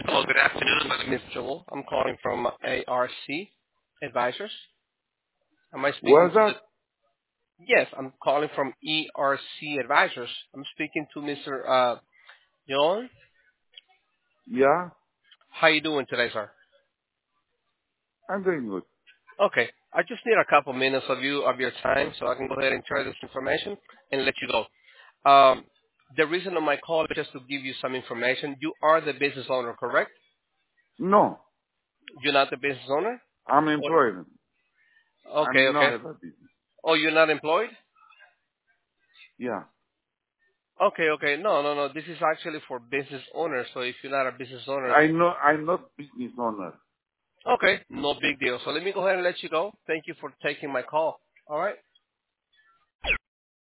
Hello, good afternoon. My name is Joel. I'm calling from ARC Advisors. Am I speaking What's to the... that? Yes, I'm calling from ERC Advisors. I'm speaking to Mr. John. Yeah, How you doing today, sir? I'm doing good. Okay. I just need a couple minutes of your time so I can go ahead and share this information and let you go. The reason of my call is just to give you some information. You are the business owner, correct? No, You're not the business owner? I'm employed. Okay, I'm not okay. have a business. Oh, you're not employed? Yeah, Okay, okay. No, no, no. This is actually for business owners. So if you're not a business owner, I know I'm not business owner. okay, no big deal. So let me go ahead and let you go. Thank you for taking my call. All right.